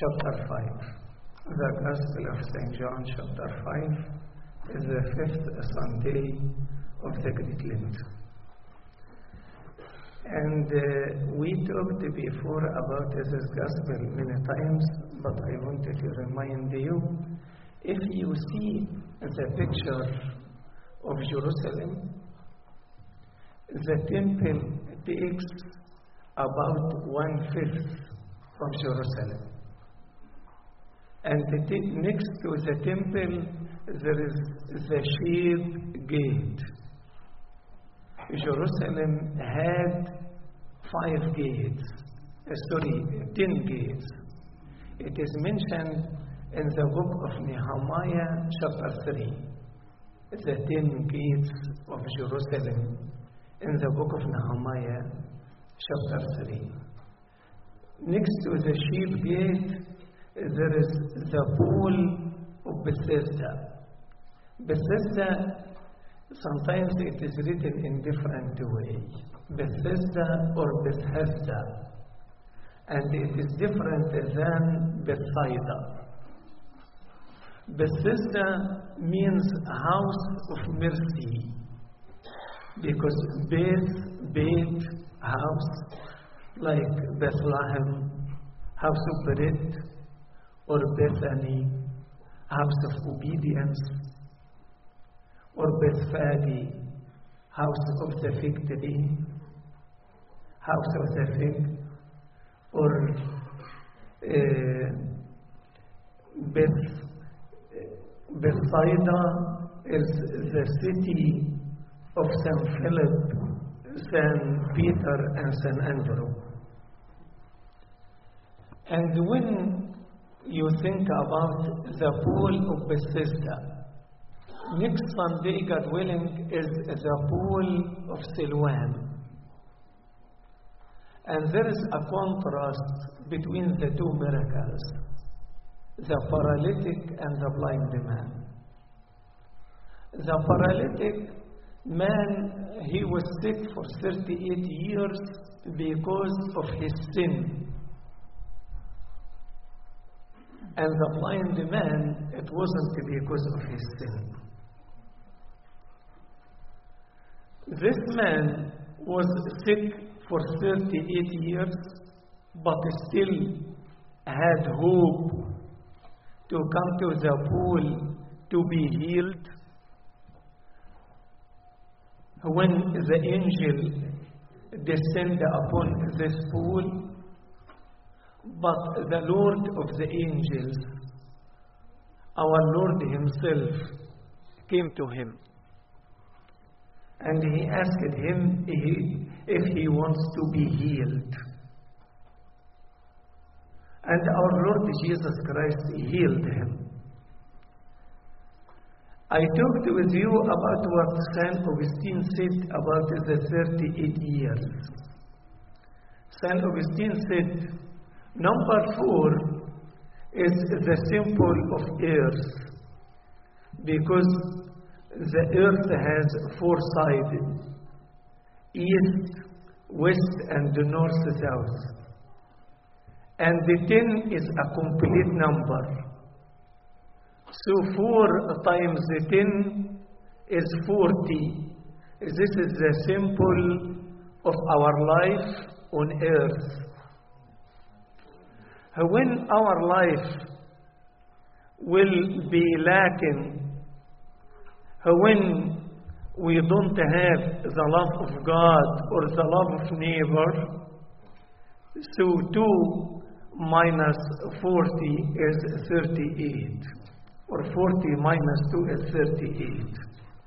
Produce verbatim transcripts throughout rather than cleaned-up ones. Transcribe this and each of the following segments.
chapter five. The Gospel of Saint John, chapter five, is the fifth Sunday of the Great Lent. And uh, we talked before about this Gospel many times, but I wanted to remind you, if you see the picture of Jerusalem, the temple takes about one-fifth of Jerusalem. And the next to the temple, there is the sheep gate. Jerusalem had five gates, uh, sorry, ten gates. It is mentioned in the book of Nehemiah, chapter three, the ten gates of Jerusalem, in the book of Nehemiah, chapter three. Next to the sheep gate, there is the pool of Bethesda. Bethesda, sometimes it is written in different ways, Bethesda or Bethesda, and it is different than Bethsaida. Bethesda means house of mercy, because Beth, Beth, house, like Bethlehem, house of bread, or Bethany, house of obedience, or Bethphage, house of the fig tree, house of the fig, or uh, Beth, Bethsaida is the city of Saint Philip, Saint Peter, and Saint Andrew. And when you think about the pool of Bethesda, next Sunday, God willing, is the pool of Siloam. And there is a contrast between the two miracles, the paralytic and the blind man. The paralytic man, he was sick for thirty-eight years because of his sin. And the blind man, it wasn't because of his sin. This man was sick for thirty-eight years, but still had hope to come to the pool to be healed. When the angel descended upon this pool, but the Lord of the angels, our Lord himself, came to him. And he asked him if he wants to be healed. And our Lord Jesus Christ healed him. I talked with you about what Saint Augustine said about the thirty-eight years. Saint Augustine said, number four is the symbol of earth, because the earth has four sides, east, west, and north, south. And the ten is a complete number. So four times the ten is forty. This is the symbol of our life on earth. When our life will be lacking, when we don't have the love of God or the love of neighbor, so two minus forty is thirty-eight, or forty minus two is thirty-eight.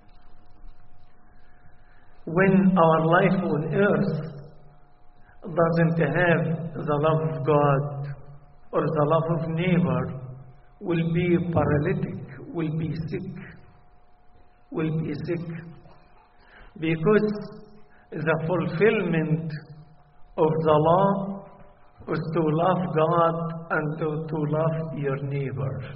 When our life on earth doesn't have the love of God or the love of neighbor, will be paralytic, will be sick, will be sick. Because the fulfillment of the law is to love God and to, to love your neighbor.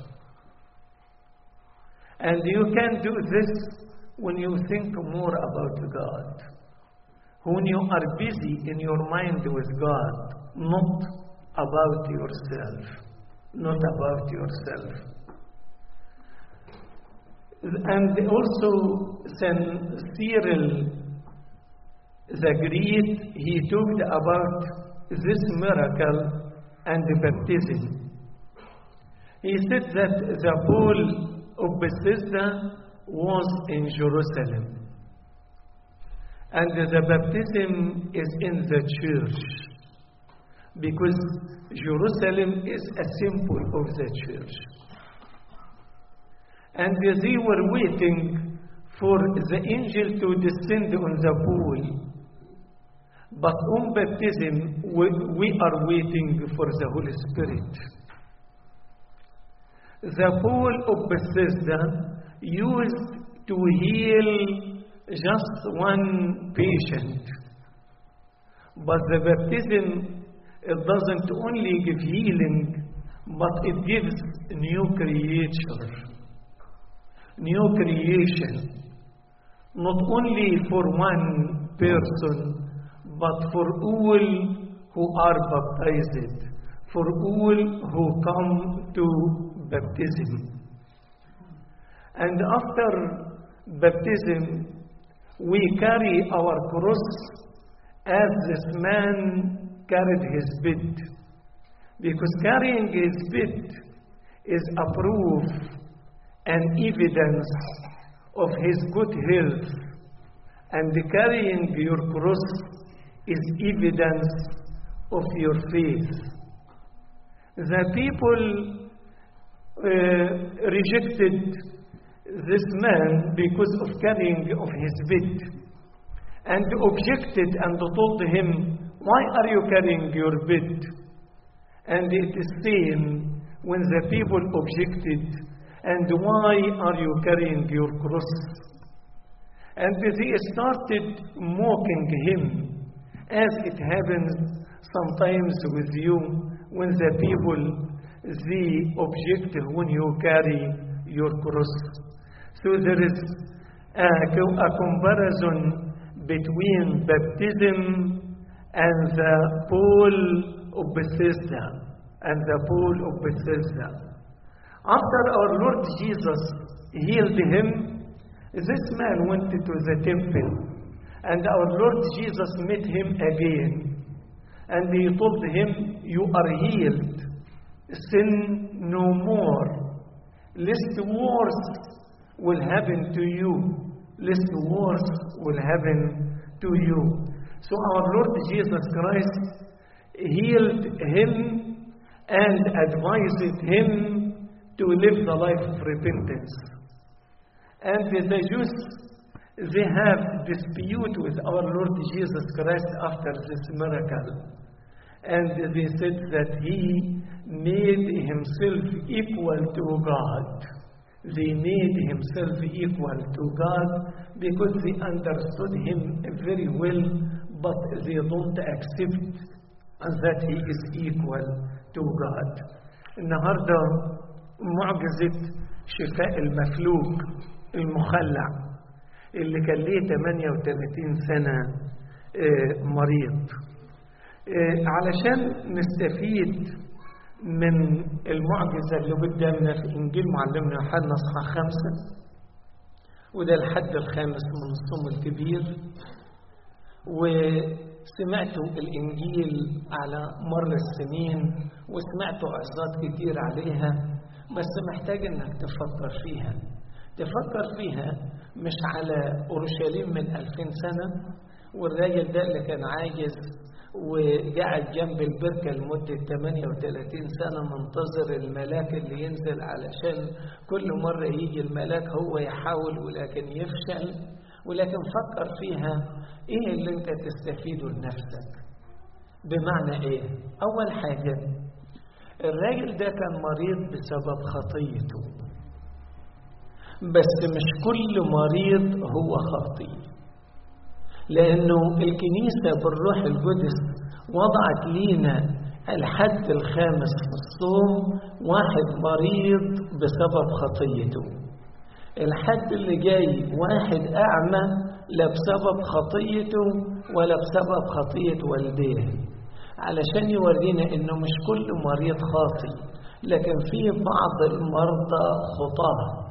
And you can do this when you think more about God. When you are busy in your mind with God, not about yourself. not about yourself. And also Saint Cyril the Great, he talked about this miracle and the baptism. He said that the pool of Bethesda was in Jerusalem, and the baptism is in the church, because Jerusalem is a symbol of the church. And they were waiting for the angel to descend on the pool. But on baptism, we, we are waiting for the Holy Spirit. The pool of Bethesda used to heal just one patient. But the baptism, it doesn't only give healing, but it gives new creature, new creation, not only for one person, but for all who are baptized, for all who come to baptism. And after baptism, we carry our cross as this man carried his bed, because carrying his bed is a proof and evidence of his good health, and carrying your cross is evidence of your faith. The people uh, rejected this man because of carrying of his bed, and objected and told him, "Why are you carrying your bed?" And it is same when the people objected, "And why are you carrying your cross?" And they started mocking him, as it happens sometimes with you when the people, they object when you carry your cross. So there is a, a comparison between baptism and the pool of Bethesda, and the pool of Bethesda. After our Lord Jesus healed him, this man went to the temple, and our Lord Jesus met him again, and he told him, "You are healed. Sin no more. Lest worse will happen to you. Lest worse will happen to you." So our Lord Jesus Christ healed him and advised him to live the life of repentance. And the Jews, they have dispute with our Lord Jesus Christ after this miracle. And they said that he made himself equal to God. They made himself equal to God because they understood him very well, but they don't accept that he is equal to God. النهارده معجزة شفاء المفلوج المخلع اللي كان ليه ثمانية وثلاثين سنة مريض. علشان نستفيد من المعجزة اللي قدامنا في إنجيل معلمنا يوحنا إصحاح خمسة، وده الحد الخامس من الصوم الكبير، وسمعتوا الإنجيل على مر السنين وسمعتوا عظات كتير عليها، بس محتاج إنك تفكر فيها تفكر فيها مش على أورشليم من ألفين سنة، والراجل ده اللي كان عاجز وقعد جنب البركة لمدة ثمانية وثلاثين سنة منتظر الملاك اللي ينزل، علشان كل مرة يجي الملاك هو يحاول ولكن يفشل. ولكن فكر فيها ايه اللي انت تستفيده لنفسك. بمعنى ايه؟ اول حاجة، الراجل ده كان مريض بسبب خطيته، بس مش كل مريض هو خاطئ، لأنه الكنيسة بالروح القدس وضعت لينا الحد الخامس في الصوم واحد مريض بسبب خطيته. الحد اللي جاي واحد أعمى لا بسبب خطيته ولا بسبب خطية والديه، علشان يورينا إنه مش كل مريض خاطئ، لكن في بعض المرضى خطاة،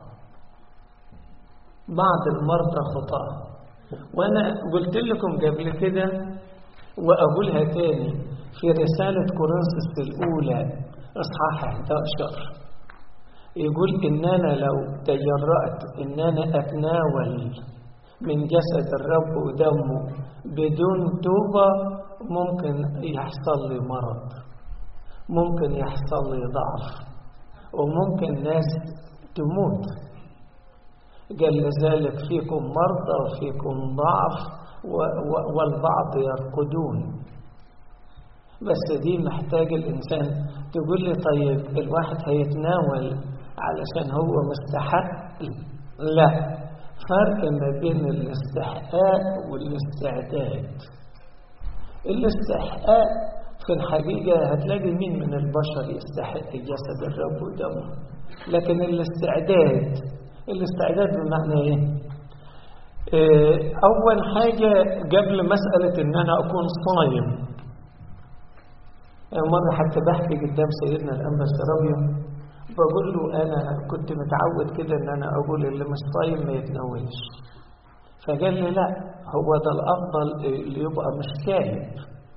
بعض المرضى خطاة. وأنا قلت لكم قبل كده وأقولها تاني في رسالة كورنثوس الأولى إصحاح إحدى عشر، يقول إن أنا لو تجرأت إن أنا أتناول من جسد الرب ودمه بدون توبة ممكن يحصل لي مرض، ممكن يحصل لي ضعف، وممكن ناس تموت. قال لذلك فيكم مرضى وفيكم ضعف والبعض يرقدون. بس دي محتاج الإنسان. تقول لي طيب الواحد هيتناول علشان هو مستحق؟ لا، فرق ما بين الاستحقاق والاستعداد. الاستحقاق في الحقيقة هتلاقي مين من البشر يستحق جسد الرب ودمه، لكن الاستعداد الاستعداد بمعنى ايه؟ اه اول حاجة قبل مسألة ان انا اكون صايم، مرة حتى بحكي قدام سيدنا الأنبا السرابيو بقول له أنا كنت متعود كده إن أنا أقول اللي مش صايم ما يتناولش، فقال لي لا، هو ده الأفضل اللي يبقى مش كاهب.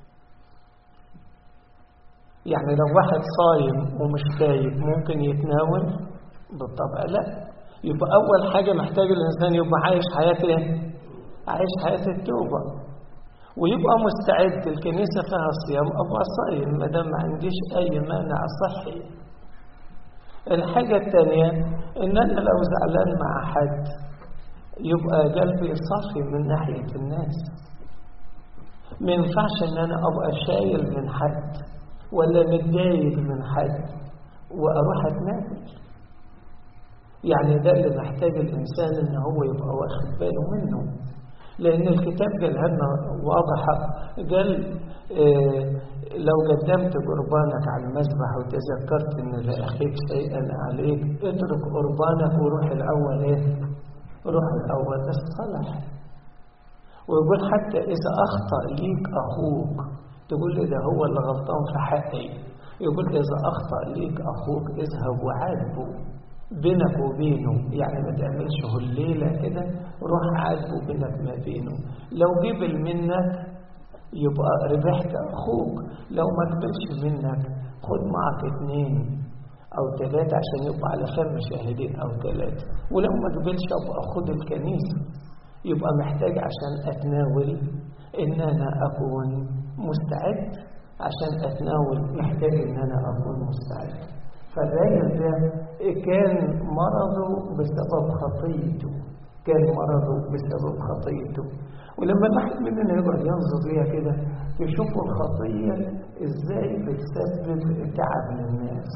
يعني لو واحد صايم ومش كاهب ممكن يتناول؟ بالطبع لا. يبقى أول حاجة محتاج الإنسان يبقى عايش حياة إيه؟ عايش حياة التوبة ويبقى مستعد. الكنيسة فيها صيام، أبقى صايم ما دام ما عنديش أي مانع صحي. الحاجة الثانية إن أنا لو زعلان مع حد يبقى قلبي صافي من ناحية الناس. ما ينفعش إن أنا أبقى شايل من حد ولا متضايق من حد وأروح أتناول. يعني ده اللي محتاج الإنسان إن هو يبقى واخد باله منه، لأن الكتاب قالها لنا واضحة. قال إيه لو قدمت قربانك على المذبح وتذكرت إن لأخيك شيئا عليك اترك قربانك وروح الأول إيه؟ روح الأول الصلاح. ويقول حتى إذا أخطأ ليك أخوك تقول لي ده هو اللي غلطان في حقي، يقول إذا أخطأ ليك أخوك اذهب وعاتبه بينك وبينه. يعني ما تعملش هالليلة كده، روح عاتبه بينك ما بينه. لو قبل منك يبقى ربحت أخوك، لو ما قبلش منك خد معك اثنين أو ثلاثة عشان يبقى على فم شاهدين أو ثلاثة. ولو ما قبلش أبقى خد الكنيسة. يبقى محتاج عشان أتناول إن أنا أكون مستعد. عشان أتناول محتاج إن أنا أكون مستعد. فالراجل ده كان مرضه بسبب خطيته، كان مرضه بسبب خطيته. ولما الواحد مننا يقعد ينظر ليها كده تشوف الخطية ازاي بتسبب تعب للناس.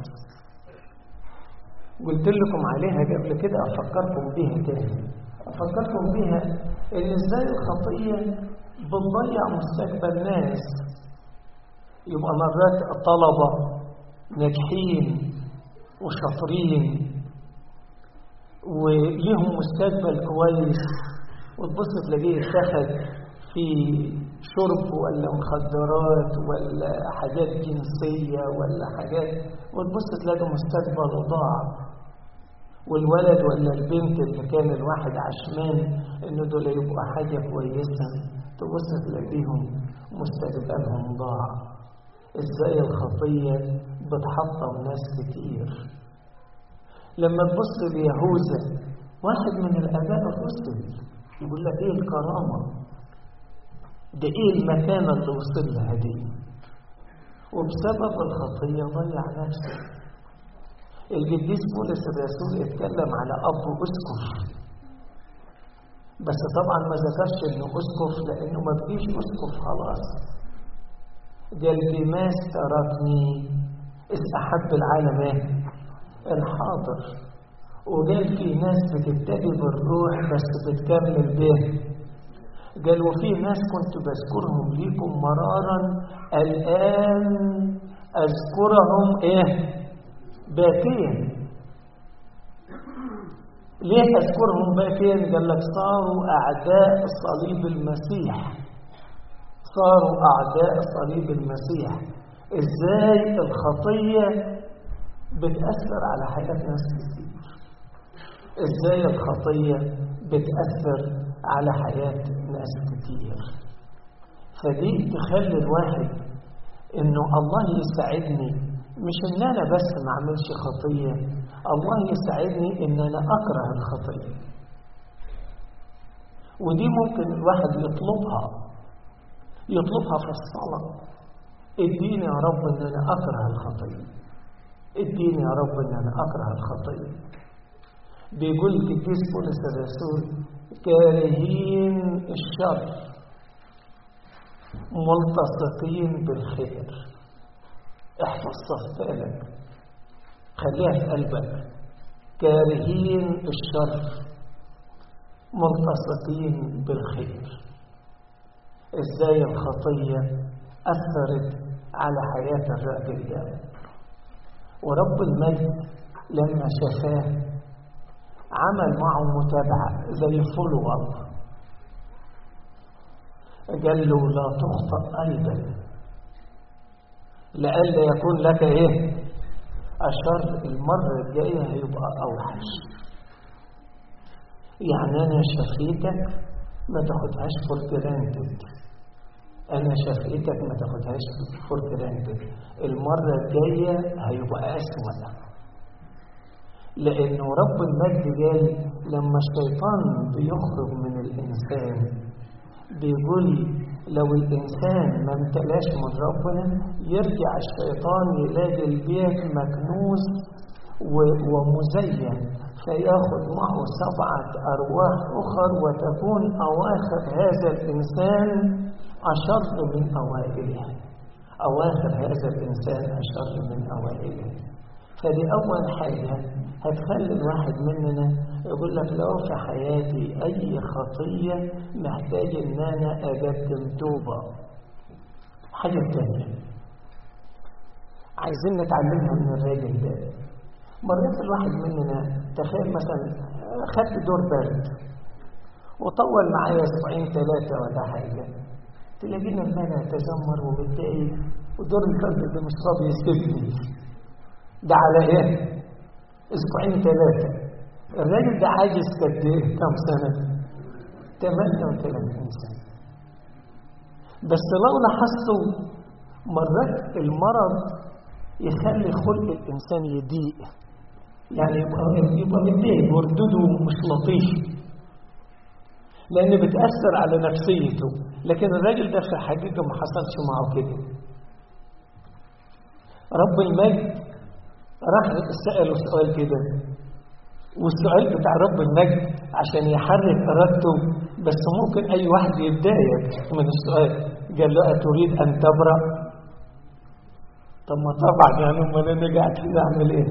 قلت لكم عليها قبل كده، افكركم بيها تاني، افكركم بيها ان ازاي الخطية بتضيع مستقبل ناس. يبقى مرات طلبة ناجحين وشاطرين وليهم مستقبل كويس، وتبص تلاقيه اتخذ في شرب ولا مخدرات ولا حاجات جنسية ولا حاجات، وتبص تلاقي مستقبله ضاع. والولد ولا البنت اللي كان الواحد عشمان انه دول يبقوا حاجة كويسة تبص تلاقيهم مستقبلهم ضاع. ازاي الخطية بتحطم ناس كتير. لما تبص ليهوذا واحد من الآباء الرسل يقول لك ايه الكرامة ده، ايه المكانة اللي وصل لها دي، وبسبب الخطية ضيع نفسه. القديس بولس الرسول اتكلم على أب أسقف، بس طبعا ما ذكرش انه أسقف لانه ما بقيش أسقف خلاص. قال ديماس تركني إذ أحب العالم ايه؟ الحاضر. وقال في ناس بتبتدي بالروح بس بتكمل به. قال وفي ناس كنت بذكرهم ليكم مرارا الآن أذكرهم ايه؟ باكيا. ليه أذكرهم باكيا؟ قال لك صاروا أعداء صليب المسيح، صاروا أعداء صليب المسيح. إزاي الخطية بتأثر على حياة ناس كتير. ازاي الخطية بتأثر على حياة ناس كتير؟ فدي تخلي الواحد انه الله يساعدني، مش ان انا بس ما اعملش خطية، الله يساعدني ان انا اكره الخطية. ودي ممكن الواحد يطلبها يطلبها في الصلاة. اديني يا رب ان انا اكره الخطية، اديني يا رب ان انا اكره الخطية. بيقول القديس بولس الرسول كارهين الشر ملتصقين بالخير. احفظ صفتك، خليها في قلبك. كارهين الشر ملتصقين بالخير. ازاي الخطية أثرت على حياة الراجل ده؟ ورب المجد لما شفاه عمل معه متابعة زي فولو اب. قال له لا تخطئ أيضا لئلا يكون لك ايه أشر، المرة الجاية هيبقى أوحش. يعني أنا شفيتك ما تاخدهاش فور جرانتد، أنا شفيتك ما تاخدهاش فور جرانتد، المرة الجاية هيبقى أسوأ. لأنه رب المجد قال لما الشيطان بيخرج من الإنسان بيقول لو الإنسان ما امتلاش من ربنا يرجع الشيطان يلاقي البيت مكنوز ومزين، فياخذ معه سبعة أرواح أخر وتكون أواخر هذا الإنسان أشر من أوائله. أواخر هذا الإنسان أشر من أوائله. فدي أول حاجة هتخلي الواحد مننا يقول لك لو في حياتي أي خطية محتاج إن أنا أقدم توبة. حاجة تانية عايزين نتعلمها من الراجل ده. مرات الواحد مننا تخيل مثلا خدت دور برد وطول معايا اسبوعين ثلاثة ولا حاجة، تلاقينا ان انا اتذمر ومتضايق ودور البرد ده مش راضي يسيبني. ده على ايه؟ اسبوعين ثلاثة. الراجل ده عاجز قد ايه؟ كم سنة؟ ثمانية وثلاثين سنة. بس لو لاحظتوا مرات المرض يخلي خلق الانسان يضيق، يعني يبقى يبقى متضايق وردوده مش لطيف لان بتأثر على نفسيته. لكن الراجل ده في الحقيقة ما حصلش معه كده. رب المجد راح سأله سؤال كده، والسؤال بتاع رب المجد عشان يحرك إرادته، بس ممكن أي واحد يتضايق من السؤال. قال له أتريد أن تبرأ؟ طب ما طبعا يعني أمال أنا قاعد كده أعمل إيه؟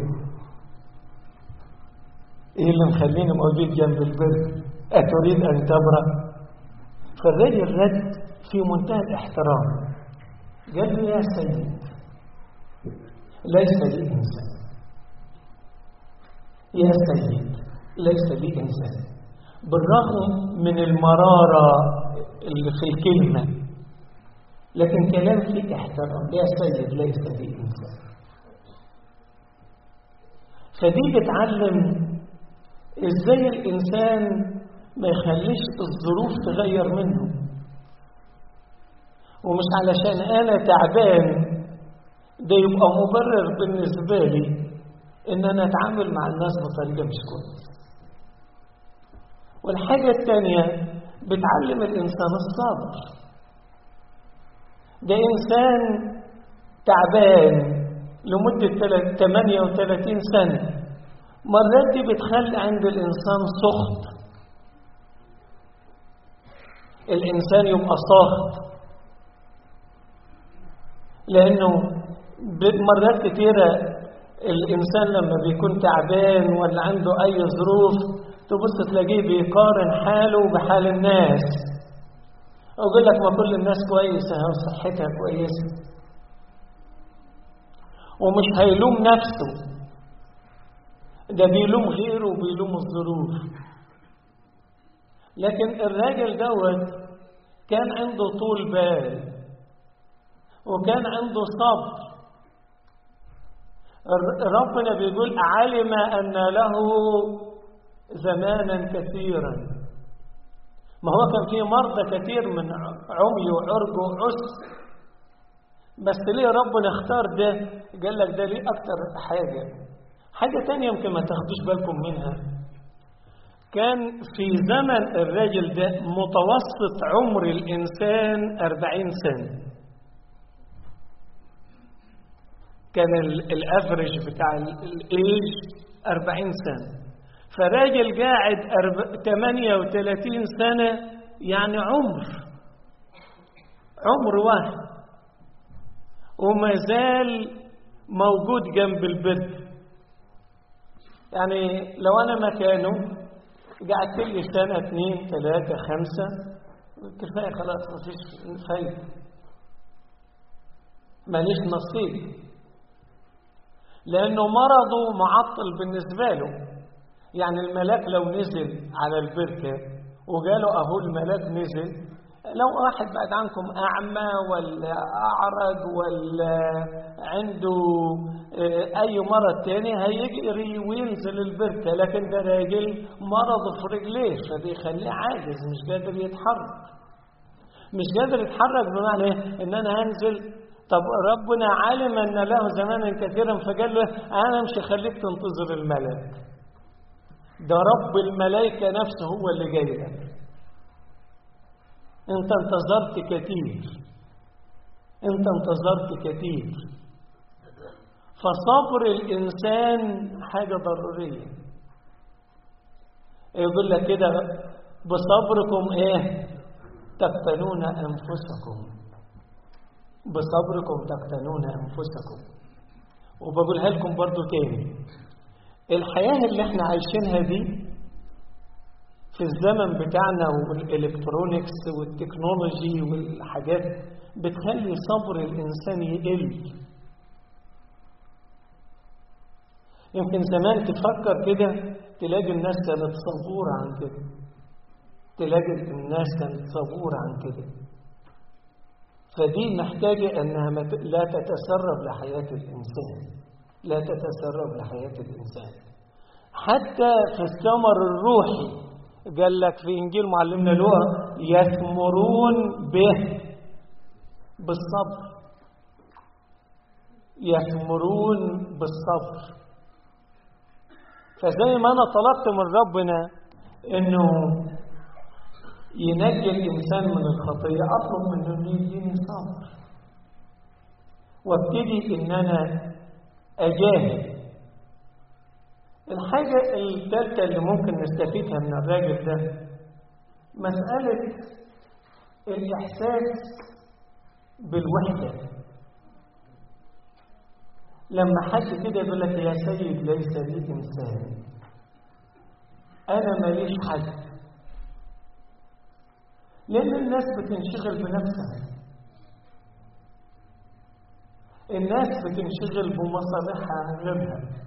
إيه اللي مخليني موجود جنب البر؟ أتريد أن تبرأ؟ فالرجل رد في منتهى الاحترام، قال له يا سيد ليس لي إنسان، يا سيد ليس لي إنسان. بالرغم من المرارة اللي في الكلمة لكن كلام فيه احترام. يا سيد ليس لي إنسان. فدي بتعلم إزاي الإنسان ما يخليش الظروف تغير منه، ومش علشان أنا تعبان ده يبقى مبرر بالنسبة لي إن أنا أتعامل مع الناس بطريقة مش كويسة. والحاجة الثانية بتعلم الإنسان الصبر. ده إنسان تعبان لمدة ثمانية وثلاثين سنة، مرات دي بتخلي عند الإنسان سخط، الإنسان يبقى ساخط، لأنه مرات كتيرة الإنسان لما بيكون تعبان ولا عنده أي ظروف تبص تلاقيه بيقارن حاله بحال الناس، أقول لك ما كل الناس كويسة وصحتها كويسة، ومش هيلوم نفسه، ده بيلوم غيره وبيلوم الظروف. لكن الراجل دوت كان عنده طول بال وكان عنده صبر. ربنا بيقول علم أن له زمانا كثيرا. ما هو كان فيه مرضى كثير من عمي وعرج وعسر، بس ليه ربنا اختار ده؟ قال لك ده ليه أكتر حاجة. حاجة تانية يمكن ما تاخدوش بالكم منها، كان في زمن الرجل ده متوسط عمر الإنسان أربعين سنة، كان الأفرج بتاع الإيج أربعين سنة، فراجل قاعد ثمانية وثلاثين سنة، يعني عمر عمر واحد وما زال موجود جنب البر. يعني لو أنا مكانه قعدت لي سنة اثنين ثلاثة خمسة كفاية خلاص، مفيش فايدة، ماليش نصيب، لأنه مرضه معطل بالنسبة له. يعني الملاك لو نزل على البركة وقالوا أهو الملاك نزل، لو واحد بعد عنكم أعمى ولا أعرج ولا عنده أي مرض تاني هيجري وينزل البركة، لكن ده راجل مرض في رجليه فبيخليه عاجز، مش قادر يتحرك. مش قادر يتحرك بمعنى إن أنا هنزل. طب ربنا علم أن له زمانا كثيرا فقال له أنا مش هخليك تنتظر الملاك، ده رب الملائكة نفسه هو اللي جاي لك. انت انتظرت كتير، انت انتظرت كتير. فصبر الإنسان حاجة ضرورية. يقول لك كده بصبركم ايه تقتلون أنفسكم، بصبركم تقتلون أنفسكم. وبقولها لكم برضو تاني، الحياة اللي احنا عايشينها دي في الزمن بتاعنا والإلكترونيكس والتكنولوجي والحاجات بتخلي صبر الإنسان يقل. يمكن زمان تفكر كده تلاقي الناس كانت صبورة عن كده، تلاقي الناس كانت صبورة عن كده. فدي محتاجة أنها لا تتسرب لحياة الإنسان، لا تتسرب لحياة الإنسان. حتى في الثمر الروحي قال لك في إنجيل معلمنا لوقا يثمرون به بالصبر، يثمرون بالصبر. فزي ما أنا طلبت من ربنا إنه ينجي الإنسان من الخطية، أطلب منه إنه يديني صبر، وابتدي إن أنا أجاهد. الحاجة الثالثة اللي ممكن نستفيدها من الراجل ده مسألة الإحساس بالوحدة. لما حد كده يقول لك يا سيد ليس لي إنسان، أنا ماليش حد، لأن الناس بتنشغل بنفسها، الناس بتنشغل بمصالحها عن غيرها.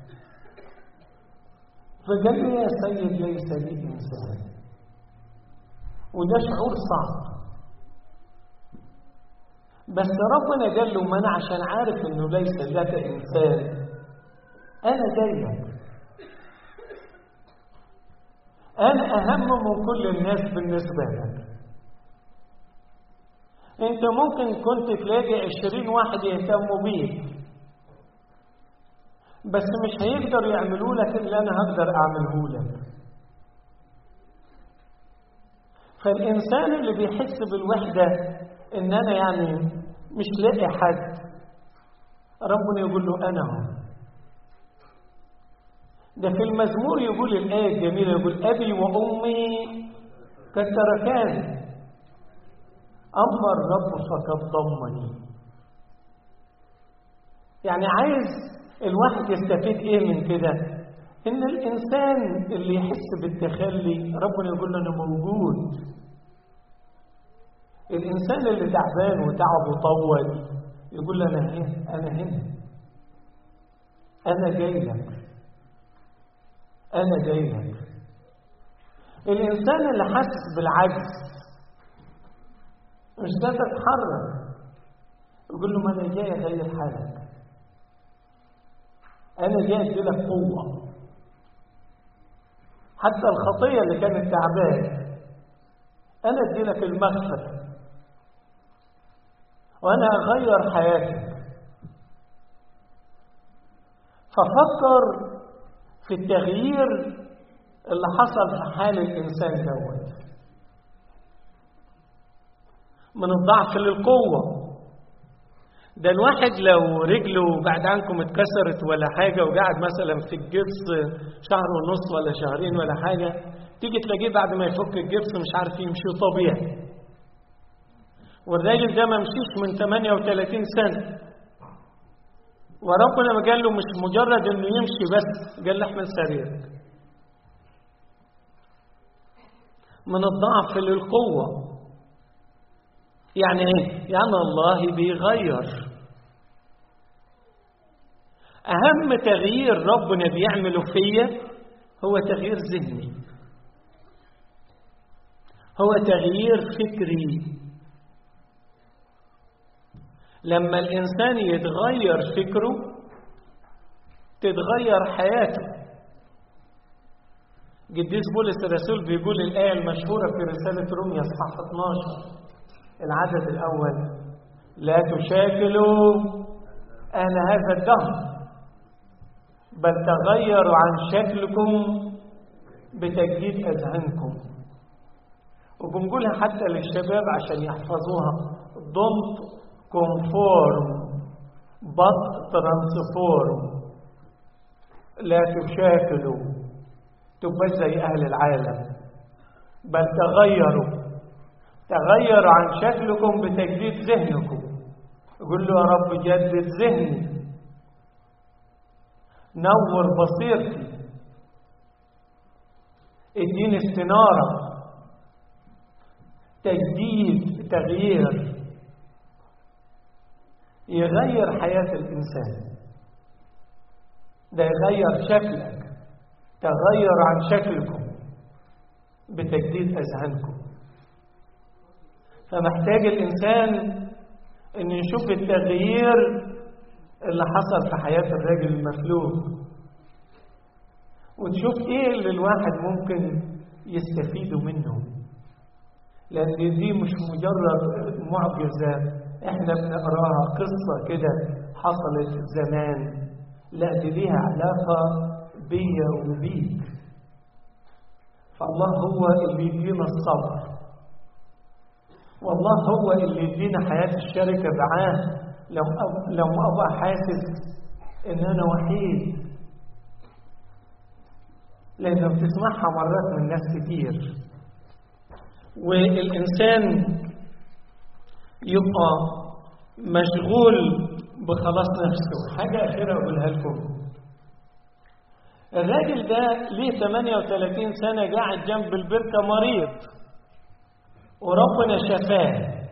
فقال لي يا سيد ليس لي إنسان، وده شعور صعب. بس ربنا قال له ما أنا عشان عارف إنه ليس لك إنسان أنا جاي لك، أنا أهم من كل الناس بالنسبة لك. أنت ممكن كنت تلاقي عشرين واحد يهتموا بيك، بس مش هيقدر يعملوا لك اللي أنا هقدر أعمله لك. فالإنسان اللي بيحس بالوحدة إن أنا يعني مش لاقي حد، ربنا يقول له أنا هو. ده في المزمور يقول الآية الجميلة، يقول أبي وأمي قد تركاني أما الرب فقد ضمني. يعني عايز الواحد يستفيد ايه من كده؟ ان الانسان اللي يحس بالتخلي ربنا يقول له انا موجود. الانسان اللي تعبان وتعبه طول يقول له انا هنا، انا هنا، انا جاي لك، انا جاي لك. الانسان اللي حاسس بالعجز مش قادر يتحرك يقول له ما انا جاي اغير حالك، أنا دي أدي لك قوة. حتى الخطية اللي كانت تعبان أنا أدي لك المغفرة، وأنا أغير حياتك. ففكر في التغيير اللي حصل في حال الإنسان دوت، من الضعف للقوة. ده الواحد لو رجله بعد عنكم اتكسرت ولا حاجة وقاعد مثلا في الجبس شهر ونص ولا شهرين ولا حاجة، تيجي تلاقيه بعد ما يفك الجبس مش عارف يمشي طبيعي. والراجل ده ما مشيش من ثمانية وثلاثين سنة، وربنا ما قال له مش مجرد انه يمشي بس، قال له احمل سريرك. من الضعف للقوة. يعني ايه؟ يعني الله بيغير. اهم تغيير ربنا بيعمله فيا هو تغيير ذهني، هو تغيير فكري. لما الإنسان يتغير فكره تتغير حياته. قديس بولس الرسول بيقول الآية المشهورة في رسالة روميا اصحاح اثناشر العدد الأول: لا تشاكلوا أهل هذا الدهر بل تغيروا عن شكلكم بتجديد أذهانكم. وبنقولها حتى للشباب عشان يحفظوها: don't conform but transform. لا تشاكلوا، تبقى زي أهل العالم، بل تغيروا تغيروا عن شكلكم بتجديد ذهنكم. قل له يا رب جدد ذهني، نور بصيرتي، اديني استنارة، تجديد، تغيير يغير حياة الإنسان. ده يغير شكلك، تغير عن شكلكم بتجديد أذهانكم. فمحتاج الإنسان أن يشوف التغيير اللي حصل في حياة الراجل المفلوج، وتشوف إيه اللي الواحد ممكن يستفيده منه، لأن دي مش مجرد معجزة احنا بنقراها قصة كده حصلت زمان، لا دي ليها علاقة بيا وبيك. فالله هو اللي يدينا الصبر، والله هو اللي يدينا حياة الشركة معاه. لو أب... لو أبقى حاسس إن أنا وحيد، لأنه بتسمعها مرات من ناس كتير. والإنسان يبقى مشغول بخلاص نفسه. حاجة أخيرة أقولها لكم: الراجل ده ليه ثمانية وثلاثين سنة قاعد جنب البركة مريض، وربنا شفاه.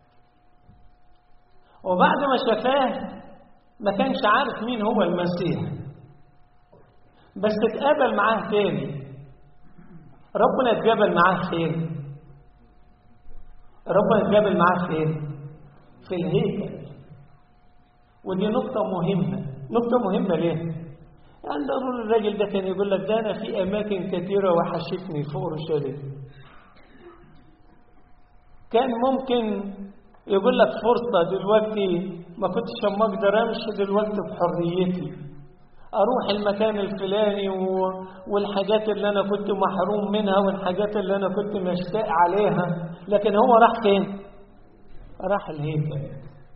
وبعد ما شفاه ما كانش عارف مين هو المسيح، بس اتقابل معاه تاني. ربنا اتقابل معاه فين؟ ربنا اتقابل معاه فين؟ في الهيكل. ودي نقطة مهمة. نقطة مهمة ليه؟ يعني ضروري الراجل ده كان يقول لك ده أنا في أماكن كثيرة وحشتني في أورشليم. كان ممكن يقول لك فرصة دلوقتي ما كنتش أما أقدر أمشي دلوقتي بحريتي، أروح المكان الفلاني والحاجات اللي أنا كنت محروم منها والحاجات اللي أنا كنت مشتاق عليها. لكن هو راح فين؟ راح الهيكل.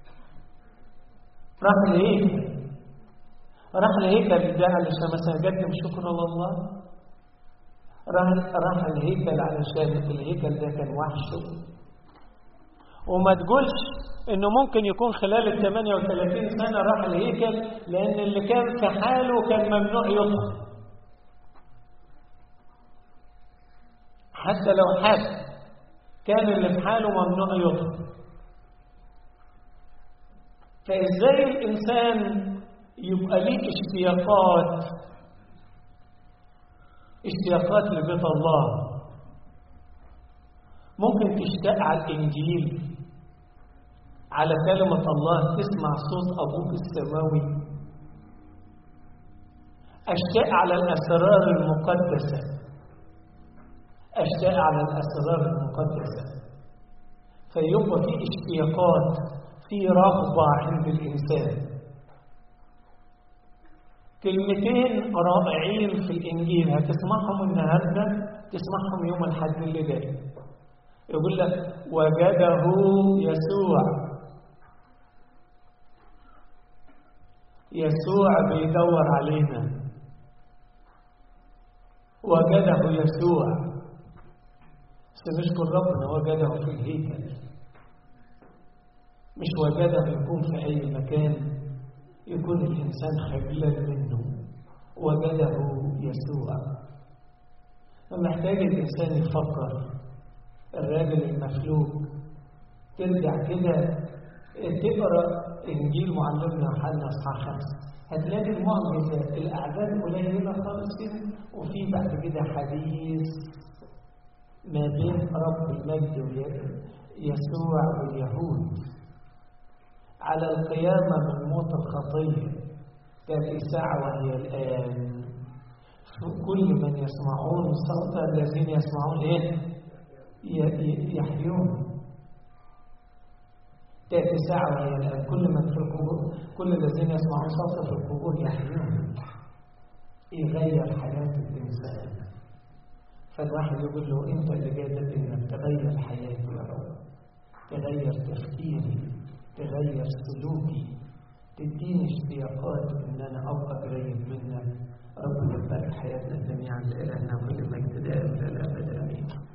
راح الهيكل راح الهيكل ده علشان مثلا قدم شكر لله. راح راح الهيكل علشان الهيكل ده كان وحشه. وما تقولش انه ممكن يكون خلال ال ثمانية وثلاثين سنة راح الهيكل، لان اللي كان في حاله كان ممنوع يدخل. حتى لو حد كان اللي في حاله ممنوع يدخل. فازاي الانسان يبقى ليه اشتياقات اشتياقات لبيت الله؟ ممكن تشتاق على الإنجيل، على كلمة الله، تسمع صوت أبوك السماوي. أشتاق على الأسرار المقدسة، أشتاق على الأسرار المقدسة، فيبقى في اشتياقات، في رغبة عند الإنسان. كلمتين رائعين في الإنجيل هتسمعهم النهاردة، تسمعهم يوم الحد اللي جاي. يقول لك وجده يسوع. يسوع بيدور علينا، وجده يسوع. سنشكر ربنا وجده في الهيكل، مش وجده يكون في أي مكان يكون الإنسان خجلان منه. وجده يسوع. فمحتاج الإنسان يفكر. الراجل المفلوج، ترجع كده تقرأ إنجيل معلمنا يوحنا اصحاح خمسة، هتلاقي المعجزة الأعداد قليلة خالص كده، وفي بعد كده حديث ما بين رب المجد ويسوع واليهود على القيامة من موت الخطية. تأتي ساعة وهي الآن، كل من يسمعون صوت الذين يسمعون إيه؟ يحيون. تأتي ساعة وهي الآن، كل من في القبور، كل الذين يسمعون صوت في القبور يحيون. يغير حياة الإنسان. فالواحد يقول له أنت اللي جادت إنك تغير حياتي يا رب، تغير تفكيري، تغير سلوكي، تديني اشتياقات إن أنا أبقى قريب منك. ربنا يبارك حياتنا جميعا، لإلهنا كل مجد دائم إلى الأبد. آمين.